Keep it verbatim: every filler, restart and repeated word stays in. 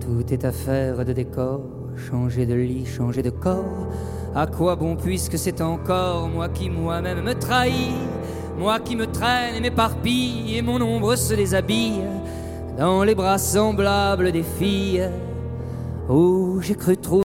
Tout est affaire de décor, changer de lit, changer de corps. À quoi bon puisque c'est encore moi qui moi-même me trahis, moi qui me traîne et m'éparpille et mon ombre se déshabille dans les bras semblables des filles où j'ai cru trouver